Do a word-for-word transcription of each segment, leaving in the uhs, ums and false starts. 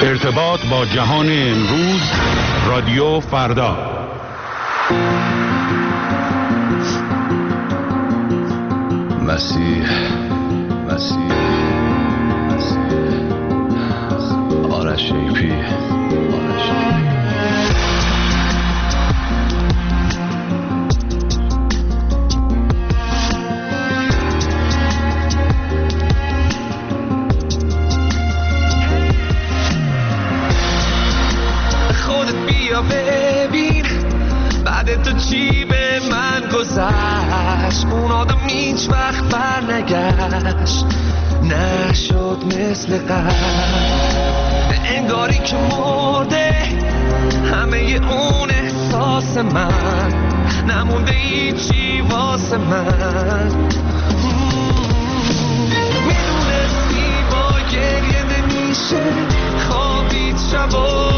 ارتباط با جهان امروز، رادیو فردا. مسیح مسیح مسیح آرش ایپی آرش خودت بیا ببین بعد تو چی به من گذشت. اون آدم هیچ وقت بر نگشت، نشد مثل قبل، انگاری که مرده همه اون احساس من، نمونده هیچی واسه من. میدونستی با گریه نمیشه خوابید شبا،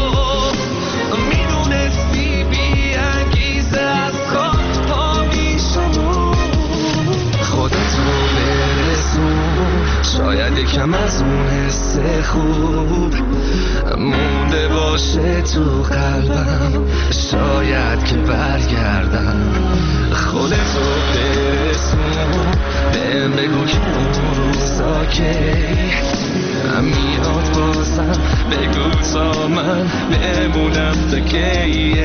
میدونستی بی انگیزه از خواب پا میشم. خودت رو برسون، شاید یکم از اون حس خوب مونده باشه تو قلبم، شاید که برگردم. خودت رو برسون، بهم بگو که اون روزا که میاد بازم، بگو تا من بمونم تا کی.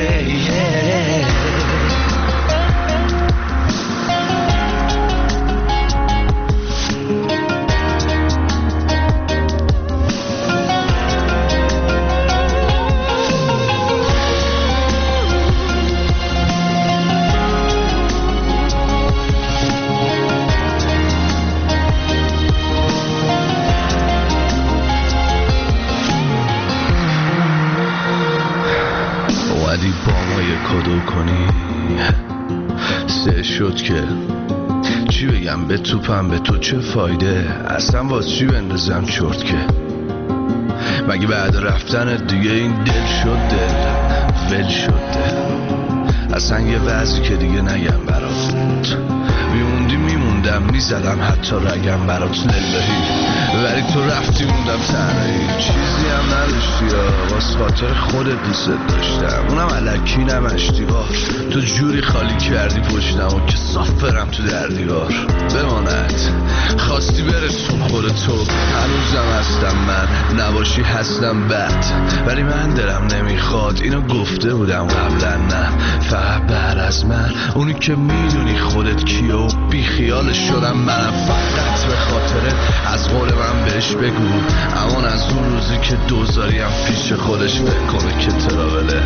کدو کنی سه شد که چی بگم به توپم، به تو چه فایده اصلا، باز چی بندازم چرت که مگه بعد رفتن دیگه این دل شد دل ول شد دل. اصلا یه وضعی که دیگه نگم برات، میموندی میموندم میزدم حتی رگم برات للهی، ولی تو رفتی موندم تنهایی، چیزی هم نداشتی یا واسه خاطر خودت دوست داشتم، اونم الکی نمشتی با تو جوری خالی کردی پشتم و که صاف برم تو در دیوار بماند. خواستی برسون خودتو، هنوزم هستم من، نباشی هستم بد، ولی من دلم نمیخواد اینو گفته بودم قبلا، نه فقط بعد از من اونی که میدونی خودت کیه و بی خیالش شدم منم، فقط به خاطرت از قول من بهش بگو امان از اون روزی که دوزاریم پیش خودش فکر کنه که تراوله.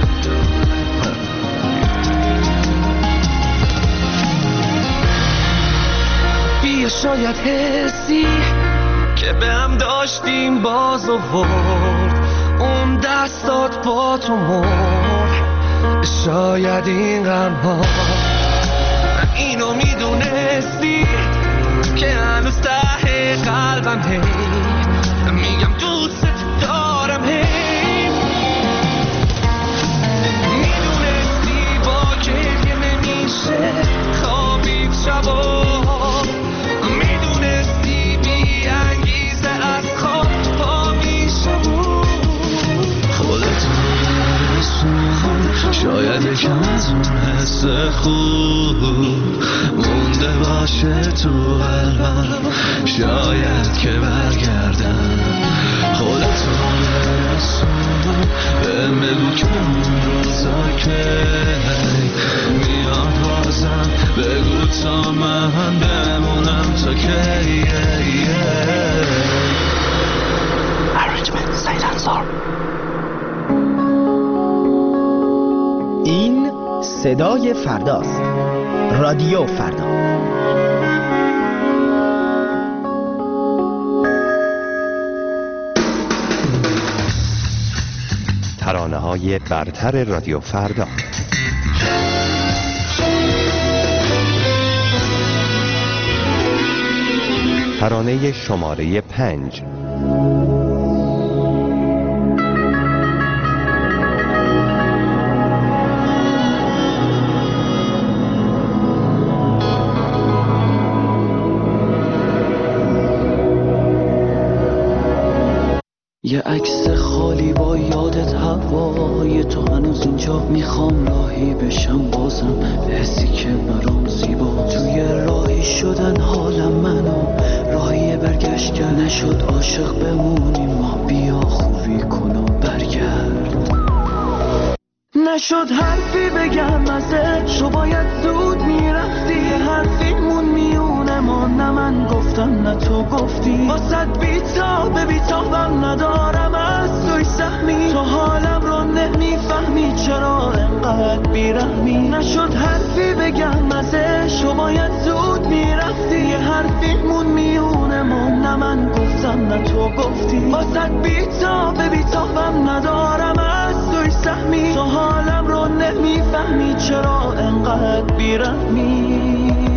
بیا شاید حسی که به هم داشتیم باز آورد، اون دستات با تو مرد، شاید این غم ها اینو میدونستی که هنوز ته قلبم هی میگم دوست دارم، هی میدونستی با گریه نمیشه خوابید شبا، میدونستی بی انگیزه از خواب پا میشم. خودت برسون، شاید یکم از اون حس خوب مونده باشه تو قلبم، شاید که برگردم. خودت برسون، بهم بگو که اون روزا که میاد بازم، بگو تا من بمونم تا کی. Arrangement سیدانزار. این صدای فرداست، رادیو فردا. ترانه‌های برتر رادیو فردا. ترانه شماره پنج. یه عکس خالی با یادت هوای تو هنوز اینجا، میخوام راهی بشم بازم به حسی که برام زیبا. توی راهی شدن حالم منو راهی برگشت کرد، نشد عاشق بمونیم ما، بیا خوبی کن و برگرد. نشد حرفی بگم ازش، تو باید زود میرفتی. یه حرفیمون میونه ما، نه من گفتم نه تو گفتی. واسد بیتاب بیتابم ندارم از توی سهمی، تو حالم رو نمیفهمی چرا انقدر بیرحمی. نشد حرفی بگم ازش، تو باید زود میرفتی. یه حرفیمون میونه ما، نه من گفتم نه تو گفتی. واسد بیتاب بیتابم ندارم از توی سهمی، تو حالم رو نمیفهمی چرا انقدر بیرحمی.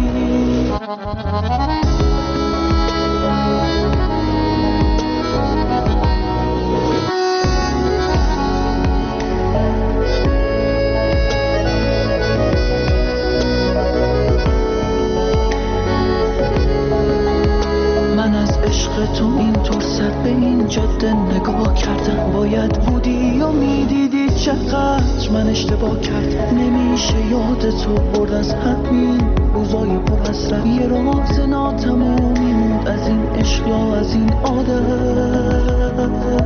من از عشق تو اینطور سر به این جاده نگاه کردم، باید بودی و میدیدی چقدر من اشتباه کردم. نمیشه یاد تو برد از همین روزای پر حسرت، یه راز ناتمومی موند از این عشق یا از این عادت.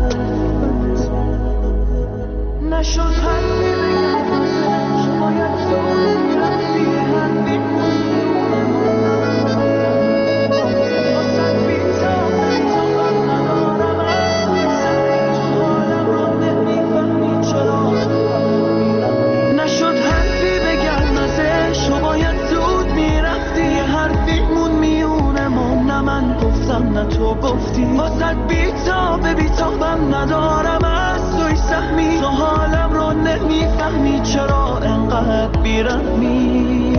نشد حرفی بگم ازش، باید زود میرفتی. حرفی نه تو گفتی. واسد بیتاب بیتابم ندارم از توی سهمی، تو حالم رو نمیفهمی چرا انقدر بیرحمی.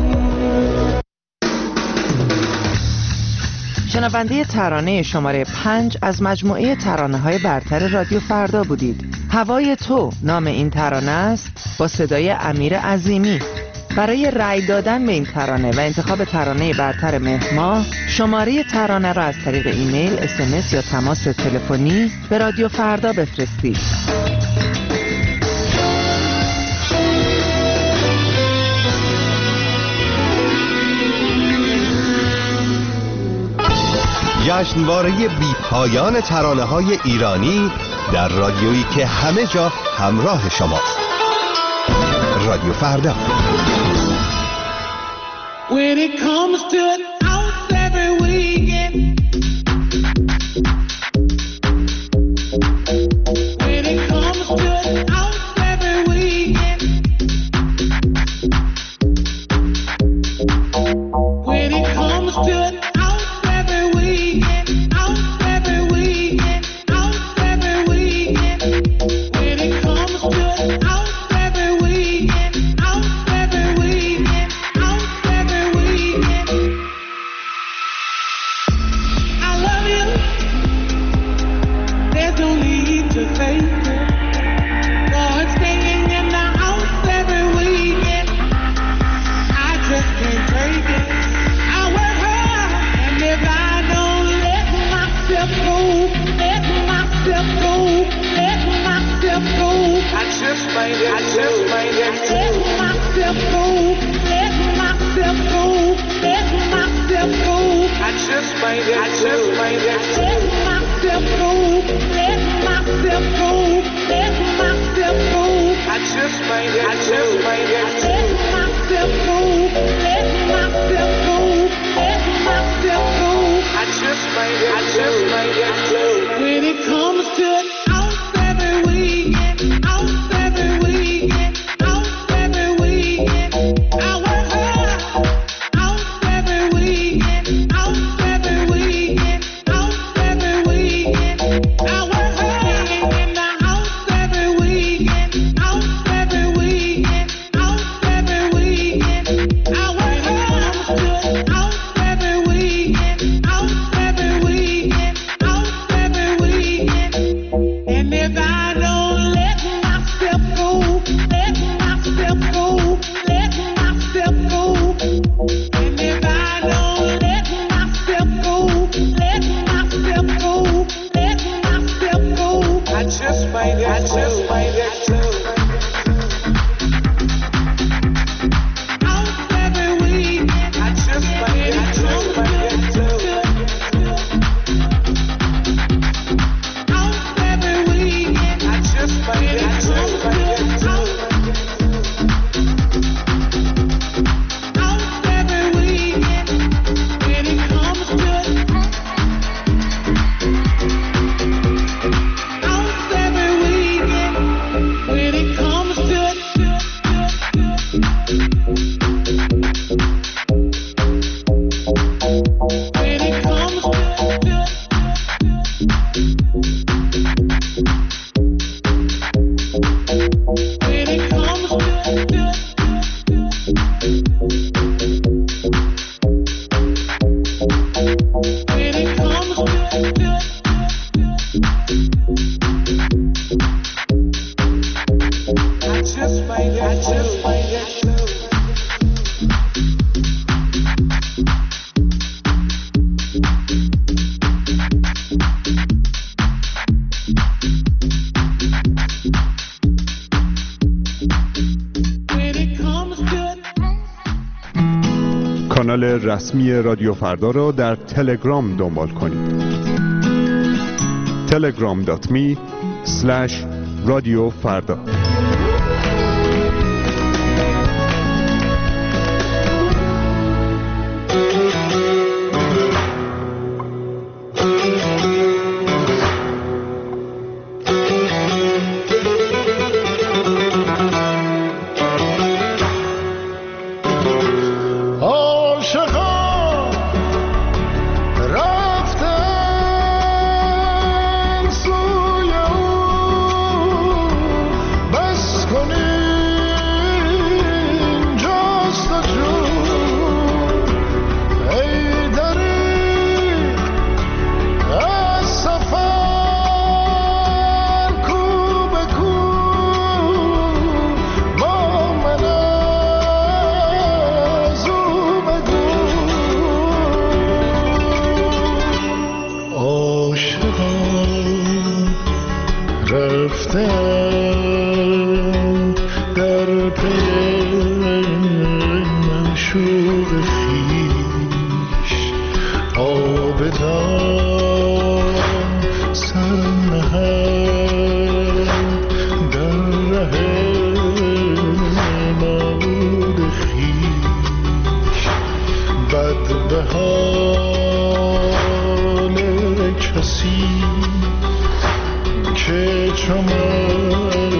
شنونده ترانه شماره پنج از مجموعه ترانه‌های برتر رادیو فردا بودید. هوای تو نام این ترانه است، با صدای امیر عظیمی. برای رأی دادن به این ترانه و انتخاب ترانه برتر مهر ماه، شماره ترانه را از طریق ایمیل، اس ام اس یا تماس تلفنی به رادیو فردا بفرستید. جشنواره بی پایان ترانه‌های ایرانی در رادیویی که همه جا همراه شماست. رادیو فردا. When it comes to it, out every weekend. When it comes to it, out every weekend. When it comes to it, out every weekend. Out every weekend. Out every weekend. When it comes to it, out every weekend. Out every weekend. Out every weekend. I love you. There's no need to fake it. Lord, staying in the house every weekend. I just can't take it. I work hard, and if I don't let myself go, let myself go, let myself go, I just might, I just might let myself go, let myself go, let myself go, I just might, I just might let myself go, let myself go, let myself go, I just might, I just might let myself go, let myself go, let myself go, I just might, I just might let go. When it comes to it, out every weekend, out every weekend, out every weekend, I work hard, out every weekend, out every weekend, out every weekend, I work hard in the house every weekend, out every weekend, out every weekend, I work hard to it, out every weekend, out every weekend, out every weekend. کانال رسمی رادیو فردا را در تلگرام دنبال کنید. تلگرام دات می اسلش رادیو فردا.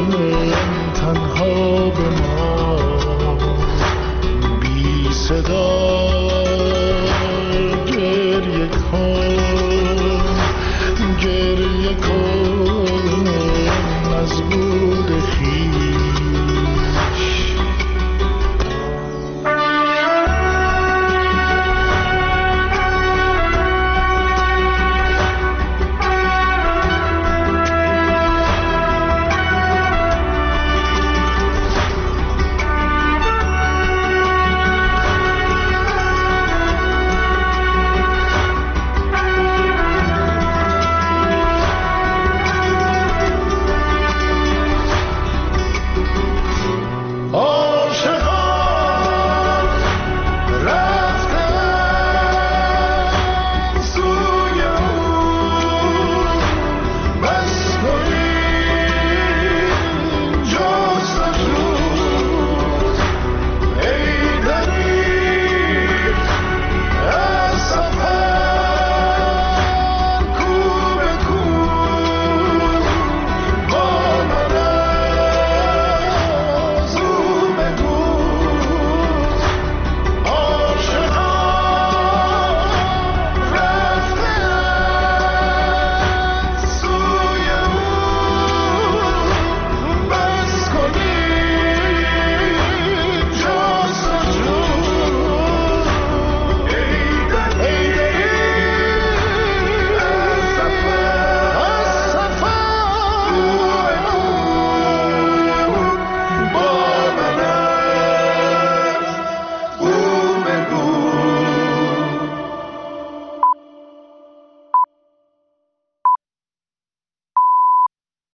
صدا